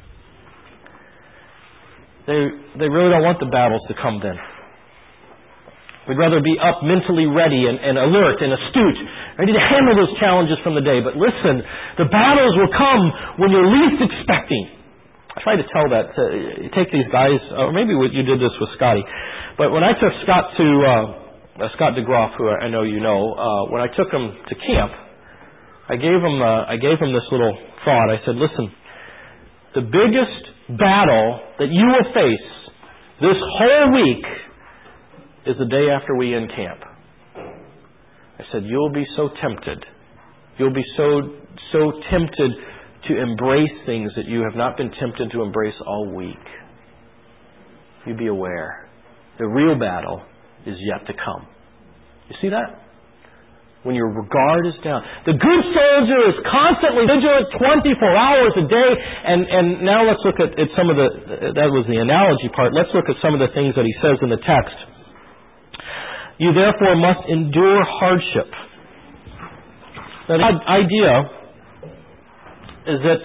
They, they really don't want the battles to come then. We'd rather be up mentally ready and, and alert and astute, ready to handle those challenges from the day. But listen, the battles will come when you're least expecting. I try to tell that. To, you take these guys, or maybe you did this with Scotty, but when I took Scott to, uh, Scott DeGroff, who I know you know, uh, when I took him to camp, I gave him, uh, I gave him this little thought. I said, listen, the biggest battle that you will face this whole week is the day after we end camp. I said, you'll be so tempted. You'll be so so tempted to embrace things that you have not been tempted to embrace all week. You be aware. The real battle is yet to come. You see that? When your guard is down. The good soldier is constantly vigilant twenty-four hours a day. And, and now let's look at, at some of the, that was the analogy part. Let's look at some of the things that he says in the text. You therefore must endure hardship. Now, the idea is that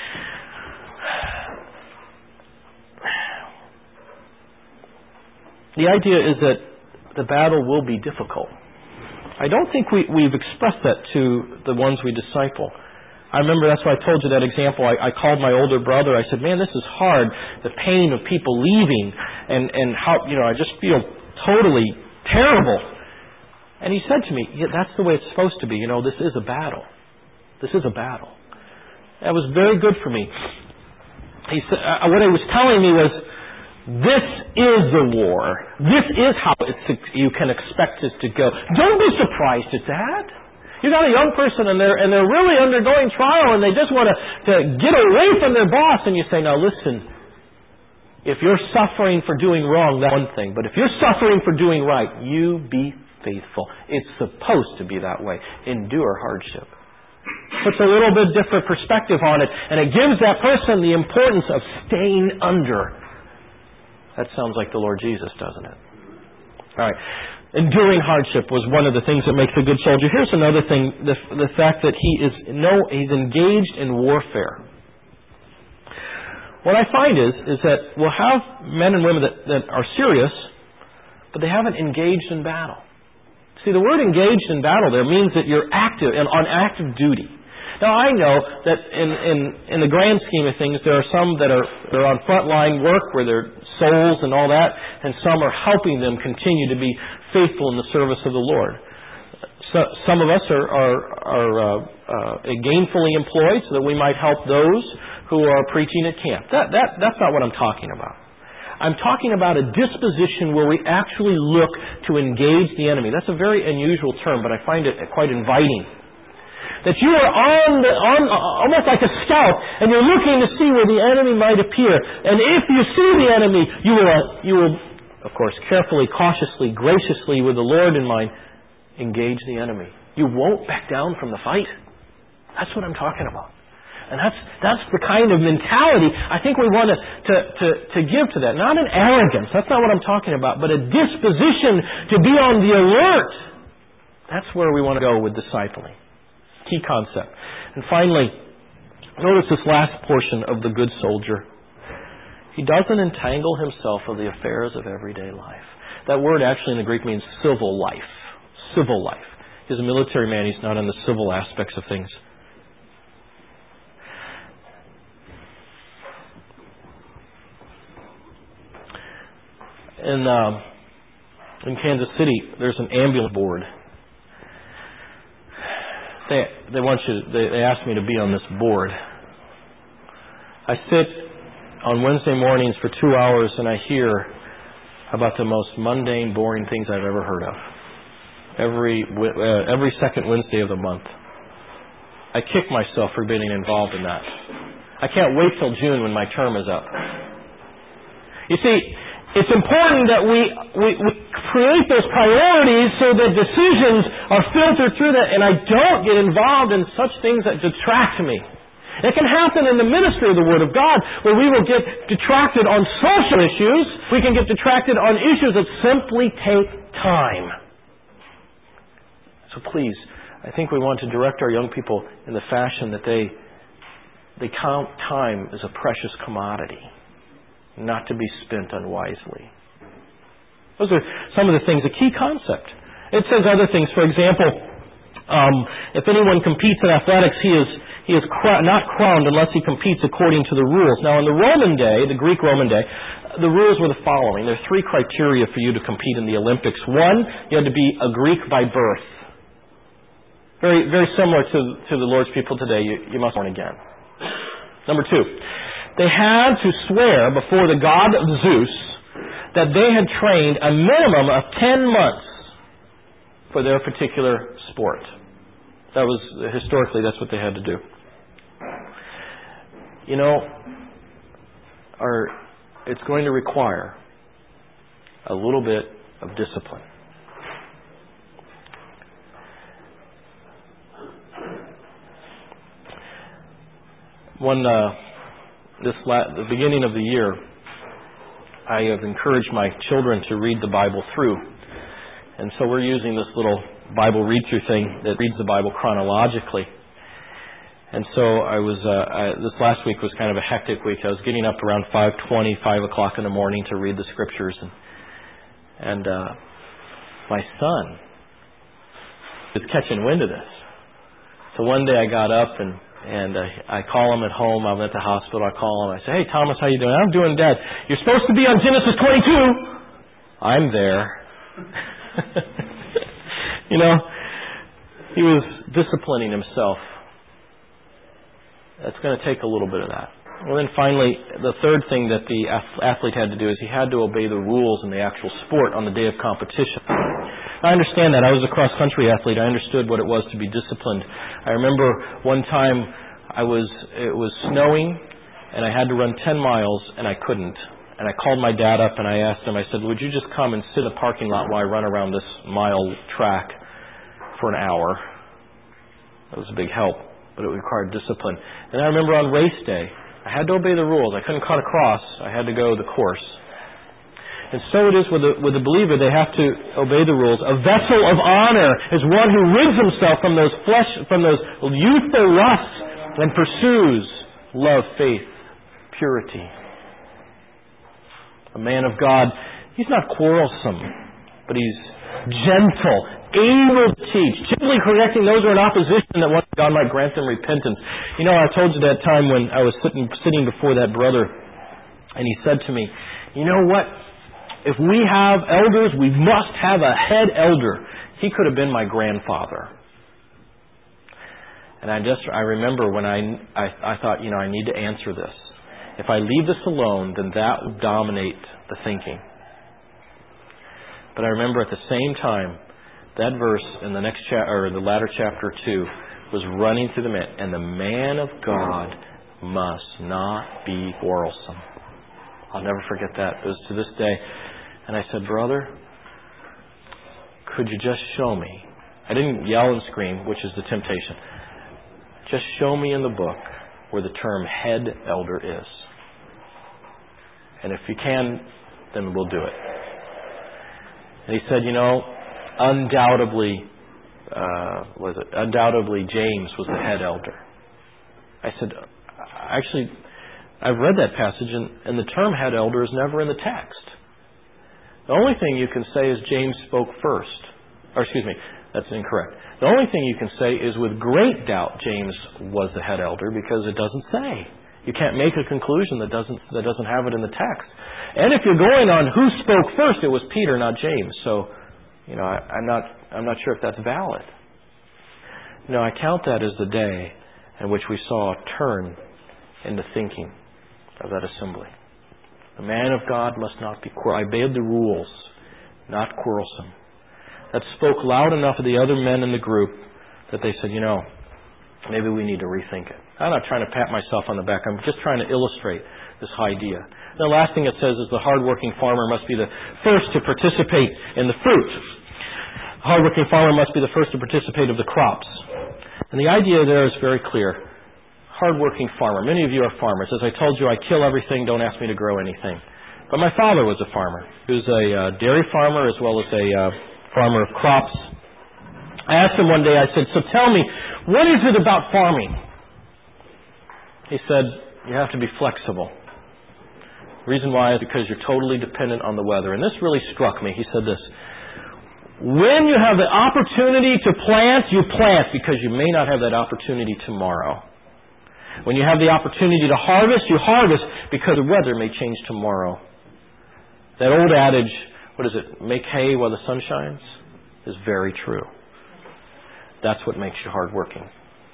the idea is that the battle will be difficult. I don't think we, we've expressed that to the ones we disciple. I remember that's why I told you that example. I, I called my older brother. I said, man, this is hard. The pain of people leaving and, and how, you know, I just feel totally terrible. And he said to me, yeah, that's the way it's supposed to be. You know, this is a battle. This is a battle. That was very good for me. He said, uh, what he was telling me was, this is the war. This is how it's, you can expect it to go. Don't be surprised at that. You got a young person and they're and they're really undergoing trial and they just want to, to get away from their boss, and you say, now listen, if you're suffering for doing wrong, that's one thing. But if you're suffering for doing right, you be faithful. It's supposed to be that way. Endure hardship. Puts a little bit different perspective on it, and it gives that person the importance of staying under. That sounds like the Lord Jesus, doesn't it? All right. Enduring hardship was one of the things that makes a good soldier. Here's another thing, the, the fact that he is no, he's engaged in warfare. What I find is, is that we'll have men and women that, that are serious, but they haven't engaged in battle. See, the word engaged in battle there means that you're active and on active duty. Now, I know that in, in, in the grand scheme of things, there are some that are they're on frontline work where they're souls and all that, and some are helping them continue to be faithful in the service of the Lord. So, some of us are, are, are uh, uh, gainfully employed so that we might help those who are preaching at camp. That, that, that's not what I'm talking about. I'm talking about a disposition where we actually look to engage the enemy. That's a very unusual term, but I find it quite inviting. That you are on, the, on almost like a scout, and you're looking to see where the enemy might appear. And if you see the enemy, you will, uh, you will, of course, carefully, cautiously, graciously, with the Lord in mind, engage the enemy. You won't back down from the fight. That's what I'm talking about. And that's that's the kind of mentality I think we want to, to, to, to give to that. Not an arrogance. That's not what I'm talking about. But a disposition to be on the alert. That's where we want to go with discipling. Key concept. And finally, notice this last portion of the good soldier. He doesn't entangle himself with the affairs of everyday life. That word actually in the Greek means civil life. Civil life. He's a military man. He's not in the civil aspects of things. In, uh, in Kansas City, there's an ambulance board. They, they want you. They, they asked me to be on this board. I sit on Wednesday mornings for two hours and I hear about the most mundane, boring things I've ever heard of. Every uh, every second Wednesday of the month. I kick myself for getting involved in that. I can't wait till June when my term is up. You see, it's important that we, we, we create those priorities so that decisions are filtered through that, and I don't get involved in such things that detract me. It can happen in the ministry of the Word of God, where we will get detracted on social issues. We can get detracted on issues that simply take time. So please, I think we want to direct our young people in the fashion that they they count time as a precious commodity, not to be spent unwisely. Those are some of the things, a key concept. It says other things. For example, um, if anyone competes in athletics, he is he is cr- not crowned unless he competes according to the rules. Now, in the Roman day, the Greek Roman day, the rules were the following. There are three criteria for you to compete in the Olympics. One, you had to be a Greek by birth. Very, very similar to to the Lord's people today. You, you must be born again. Number two, they had to swear before the god of Zeus that they had trained a minimum of ten months for their particular sport. That was, historically, that's what they had to do. You know, our, it's going to require a little bit of discipline. One, uh, this la- the beginning of the year, I have encouraged my children to read the Bible through. And so we're using this little Bible read-through thing that reads the Bible chronologically. And so I was, uh, I, this last week was kind of a hectic week. I was getting up around five twenty, five o'clock in the morning to read the Scriptures. And, and uh, my son was catching wind of this. So one day I got up and And uh, I call him at home. I'm at the hospital. I call him. I say, "Hey, Thomas, how you doing?" "I'm doing, Dad." "You're supposed to be on Genesis twenty-two. "I'm there." You know, he was disciplining himself. That's going to take a little bit of that. Well, then finally, the third thing that the athlete had to do is he had to obey the rules in the actual sport on the day of competition. I understand that. I was a cross-country athlete. I understood what it was to be disciplined. I remember one time I was it was snowing, and I had to run ten miles, and I couldn't. And I called my dad up, and I asked him, I said, would you just come and sit in the parking lot while I run around this mile track for an hour? That was a big help, but it required discipline. And I remember on race day, I had to obey the rules. I couldn't cut across. I had to go the course. And so it is with the, with the believer. They have to obey the rules. A vessel of honor is one who rids himself from those flesh, from those youthful lusts and pursues love, faith, purity. A man of God, he's not quarrelsome, but he's gentle, able to teach, gently correcting those who are in opposition, that one God might grant them repentance. You know, I told you that time when I was sitting, sitting before that brother, and he said to me, you know what? If we have elders, we must have a head elder. He could have been my grandfather. And I just, I remember when I, I, I thought, you know, I need to answer this. If I leave this alone, then that will dominate the thinking. But I remember at the same time, that verse in the next chapter, or the latter chapter two, was running through the man, and the man of God must not be quarrelsome. I'll never forget that. It was to this day. And I said, brother, could you just show me? I didn't yell and scream, which is the temptation. Just show me in the book where the term head elder is. And if you can, then we'll do it. And he said, you know, undoubtedly, uh, was it? Undoubtedly, James was the head elder. I said, actually, I've read that passage, and, and the term head elder is never in the text. The only thing you can say is James spoke first. Or excuse me, that's incorrect. The only thing you can say is with great doubt James was the head elder, because it doesn't say. You can't make a conclusion that doesn't that doesn't have it in the text. And if you're going on who spoke first, it was Peter, not James. So, you know, I, I'm not I'm not sure if that's valid. No, I count that as the day in which we saw a turn in the thinking of that assembly. The man of God must not be quarrelsome. I obeyed the rules, not quarrelsome. That spoke loud enough of the other men in the group that they said, you know, maybe we need to rethink it. I'm not trying to pat myself on the back. I'm just trying to illustrate this idea. The last thing it says is the hardworking farmer must be the first to participate in the fruit. The hardworking farmer must be the first to participate of the crops. And the idea there is very clear. Hardworking farmer. Many of you are farmers. As I told you, I kill everything. Don't ask me to grow anything. But my father was a farmer. He was a uh, dairy farmer as well as a uh, farmer of crops. I asked him one day, I said, so tell me, what is it about farming? He said, you have to be flexible. The reason why is because you're totally dependent on the weather. And this really struck me. He said this, when you have the opportunity to plant, you plant because you may not have that opportunity tomorrow. When you have the opportunity to harvest, you harvest because the weather may change tomorrow. That old adage, what is it, make hay while the sun shines, is very true. That's what makes you hardworking.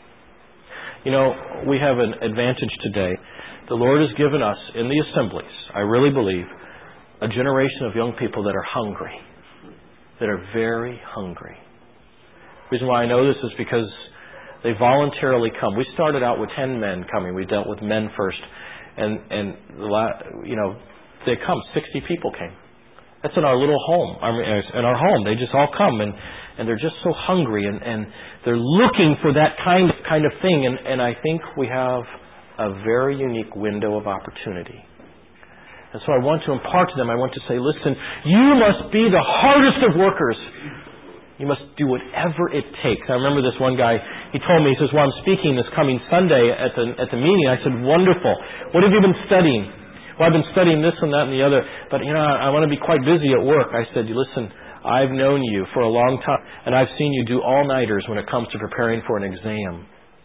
You know, we have an advantage today. The Lord has given us, in the assemblies, I really believe, a generation of young people that are hungry, that are very hungry. The reason why I know this is because they voluntarily come. We started out with ten men coming. We dealt with men first. And, and you know, they come. sixty people came. That's in our little home. I mean, in our home. They just all come. And, and they're just so hungry. And, and they're looking for that kind of, kind of thing. And, and I think we have a very unique window of opportunity. And so I want to impart to them. I want to say, listen, you must be the hardest of workers. You must do whatever it takes. I remember this one guy, he told me, he says, well, I'm speaking this coming Sunday at the at the meeting. I said, wonderful. What have you been studying? Well, I've been studying this and that and the other, but, you know, I, I want to be quite busy at work. I said, listen, I've known you for a long time, and I've seen you do all-nighters when it comes to preparing for an exam.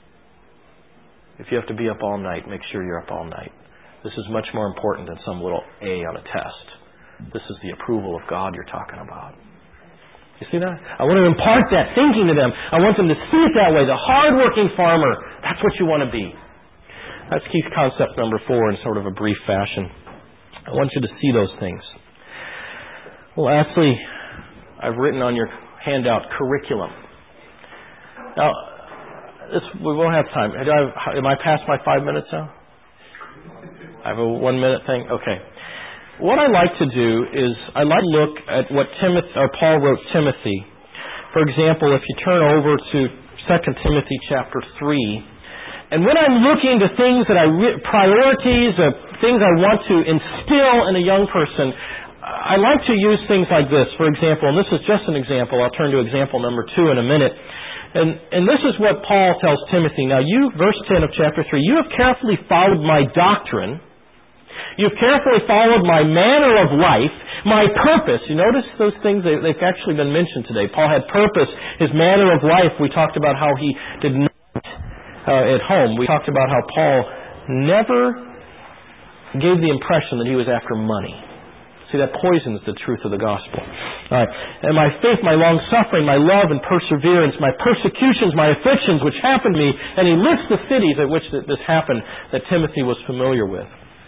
If you have to be up all night, make sure you're up all night. This is much more important than some little A on a test. This is the approval of God you're talking about. You see that? I want to impart that thinking to them. I want them to see it that way. The hardworking farmer, that's what you want to be. That's Keith's concept number four in sort of a brief fashion. I want you to see those things. Well, lastly, I've written on your handout, curriculum. Now, this, we won't have time. Do I, am I past my five minutes now? I have a one-minute thing? Okay. What I like to do is I like to look at what Timothy, or Paul wrote Timothy. For example, if you turn over to Second Timothy chapter three, and when I'm looking to things that I re- priorities, uh, things I want to instill in a young person, I like to use things like this. For example, and this is just an example. I'll turn to example number two in a minute. And, and this is what Paul tells Timothy. Now you, verse ten of chapter three, you have carefully followed my doctrine. You've carefully followed my manner of life, my purpose. You notice those things? They, they've actually been mentioned today. Paul had purpose, his manner of life. We talked about how he did not uh, at home. We talked about how Paul never gave the impression that he was after money. See, that poisons the truth of the gospel. All right. And my faith, my long-suffering, my love and perseverance, my persecutions, my afflictions, which happened to me, and he lists the cities at which this happened that Timothy was familiar with.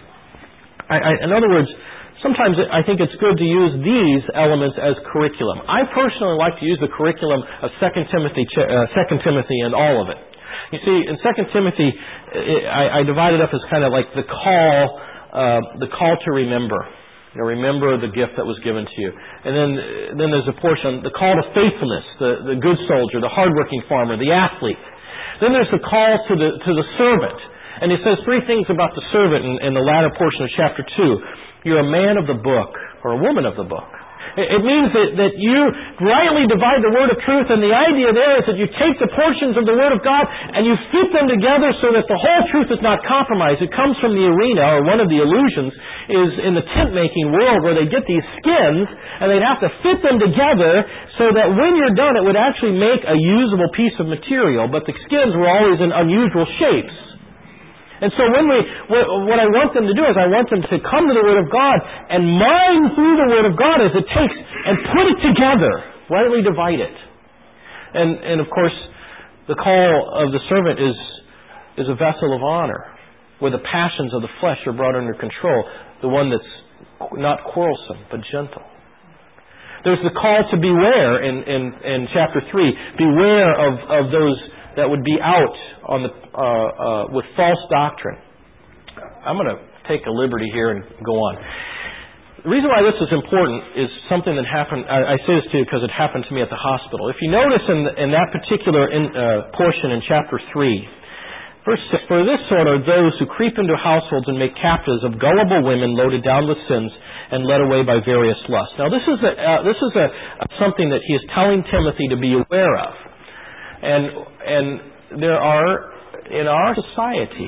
I, I, in other words, sometimes I think it's good to use these elements as curriculum. I personally like to use the curriculum of Second Timothy, uh, Second Timothy and all of it. You see, in Second Timothy, I, I divide it up as kind of like the call, uh, the call to remember. You know, remember the gift that was given to you. And then, then there's a portion, the call to faithfulness, the, the good soldier, the hardworking farmer, the athlete. Then there's the call to the to the servant. And he says three things about the servant in, in the latter portion of chapter two. You're a man of the book, or a woman of the book. It, it means that, that you rightly divide the word of truth, and the idea there is that you take the portions of the word of God and you fit them together so that the whole truth is not compromised. It comes from the arena, or one of the illusions, is in the tent-making world where they get these skins, and they'd have to fit them together so that when you're done, it would actually make a usable piece of material, but the skins were always in unusual shapes. And so when we, what I want them to do is I want them to come to the Word of God and mine through the Word of God as it takes and put it together, rightly divide it. And, and of course, the call of the servant is, is a vessel of honor, where the passions of the flesh are brought under control, the one that's not quarrelsome, but gentle. There's the call to beware in, in, in chapter three. Beware of, of those that would be out on the uh, uh, with false doctrine. I'm going to take a liberty here and go on. The reason why this is important is something that happened. I, I say this to you because it happened to me at the hospital. If you notice in, in that particular in, uh, portion in chapter three, verse six, for this sort are those who creep into households and make captives of gullible women loaded down with sins and led away by various lusts. Now this is a, uh, this is a, a something that he is telling Timothy to be aware of, and and. There are, in our society,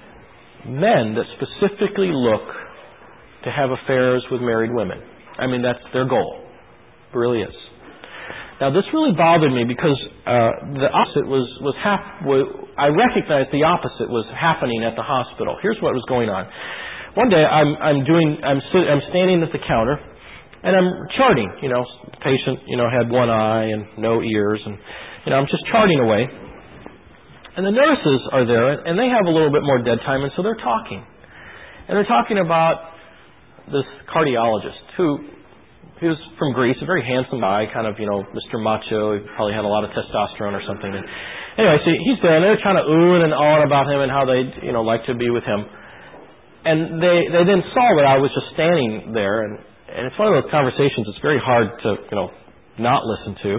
men that specifically look to have affairs with married women. I mean, that's their goal. It really is. Now, this really bothered me because uh, the opposite was, was, hap- was... I recognized the opposite was happening at the hospital. Here's what was going on. One day, I'm, I'm doing... I'm, sit, I'm standing at the counter, and I'm charting. You know, the patient, you know, had one eye and no ears, and, you know, I'm just charting away. And the nurses are there, and they have a little bit more dead time, and so they're talking. And they're talking about this cardiologist who, he was from Greece, a very handsome guy, kind of, you know, Mister Macho. He probably had a lot of testosterone or something. And anyway, so he's there, and they're trying to ooh and ah about him and how they, you know, like to be with him. And they, they then saw that I was just standing there, and, and it's one of those conversations that's very hard to, you know, not listen to.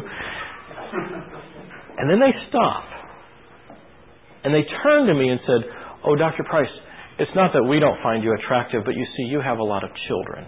And then they stop. And they turned to me and said, oh, Doctor Price, it's not that we don't find you attractive, but you see, you have a lot of children.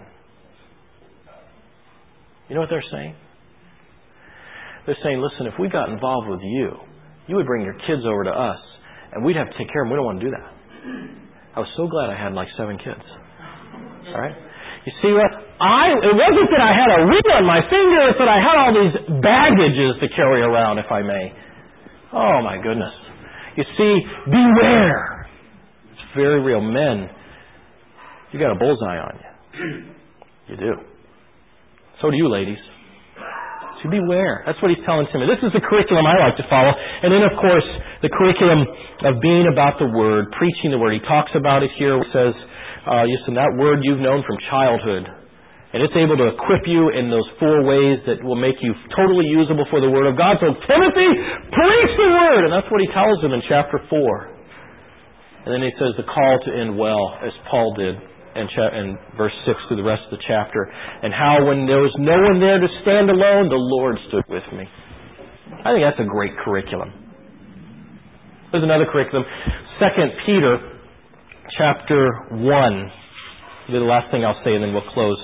You know what they're saying? They're saying, listen, if we got involved with you, you would bring your kids over to us, and we'd have to take care of them. We don't want to do that. I was so glad I had like seven kids. All right? You see what? I, it wasn't that I had a ring on my finger, it's that I had all these baggages to carry around, if I may. Oh, my goodness. You see, beware. It's very real. Men, you got a bullseye on you. You do. So do you, ladies. So beware. That's what he's telling Timothy. This is the curriculum I like to follow. And then, of course, the curriculum of being about the Word, preaching the Word. He talks about it here. He says, uh, listen, that Word you've known from childhood And it's able to equip you in those four ways that will make you totally usable for the Word of God. So, Timothy, preach the Word! And that's what he tells him in chapter four. And then he says the call to end well, as Paul did in, cha- in verse six through the rest of the chapter. And how when there was no one there to stand alone, the Lord stood with me. I think that's a great curriculum. There's another curriculum. Second Peter chapter one. It'll be the last thing I'll say and then we'll close.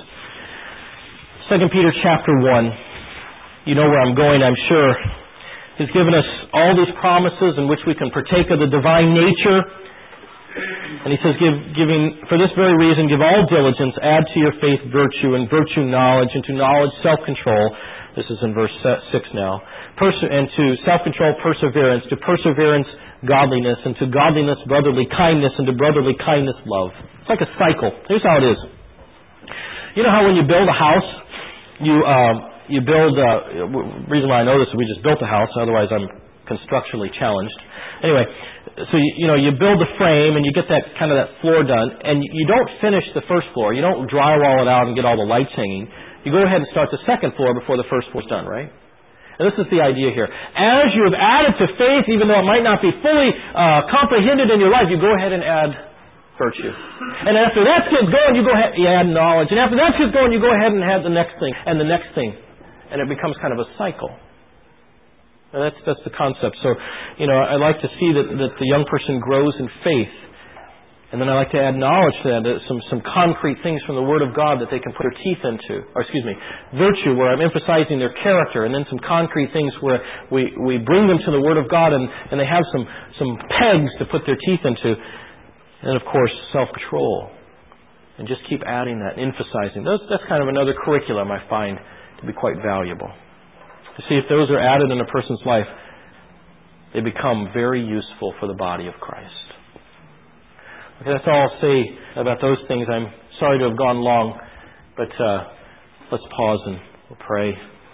Second Peter chapter one, you know where I'm going, I'm sure. He's given us all these promises in which we can partake of the divine nature. And he says, give, giving, for this very reason, give all diligence, add to your faith virtue, and virtue knowledge, and to knowledge self-control. This is in verse six now. Perse- and to self-control perseverance, to perseverance godliness, and to godliness brotherly kindness, and to brotherly kindness love. It's like a cycle. Here's how it is. You know how when you build a house, You uh, you build, uh, the reason why I know this is we just built a house, otherwise I'm constructionally challenged. Anyway, so you, you know, you build the frame and you get that kind of that floor done, and you don't finish the first floor. You don't drywall it out and get all the lights hanging. You go ahead and start the second floor before the first floor is done, right? And this is the idea here. As you have added to faith, even though it might not be fully uh, comprehended in your life, you go ahead and add virtue. And after that gets going, you go ahead, you add knowledge. And after that gets going, you go ahead and add the next thing, and the next thing. And it becomes kind of a cycle. And that's that's the concept. So, you know, I like to see that, that the young person grows in faith. And then I like to add knowledge to that, some, some concrete things from the Word of God that they can put their teeth into. Or, excuse me, virtue, where I'm emphasizing their character. And then some concrete things where we, we bring them to the Word of God and, and they have some, some pegs to put their teeth into. And, of course, self-control. And just keep adding that, emphasizing. Those, that's kind of another curriculum I find to be quite valuable. To see if those are added in a person's life, they become very useful for the body of Christ. Okay, that's all I'll say about those things. I'm sorry to have gone long, but uh, let's pause and we'll pray.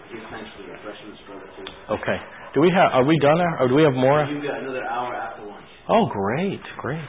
Okay. Do we have? Are we done? Or do we have more? You've got another hour after lunch. Oh, great, great.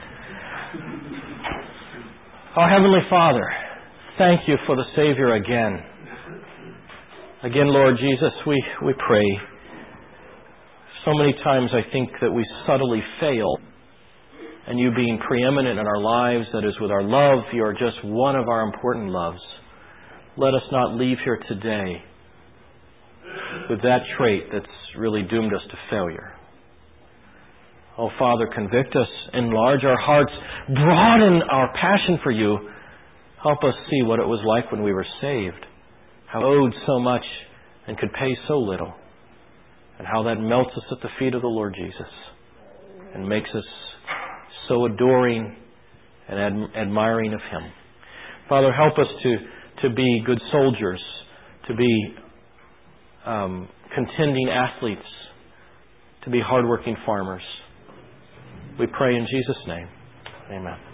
Oh, Heavenly Father, thank you for the Savior again. Again, Lord Jesus, we, we pray. So many times I think that we subtly fail. And you being preeminent in our lives, that is with our love, you are just one of our important loves. Let us not leave here today with that trait that's really doomed us to failure. Oh, Father, convict us, enlarge our hearts, broaden our passion for you. Help us see what it was like when we were saved, how we owed so much and could pay so little, and how that melts us at the feet of the Lord Jesus and makes us so adoring and ad- admiring of Him. Father, help us to, to be good soldiers, to be um, contending athletes, to be hardworking farmers. We pray in Jesus' name. Amen.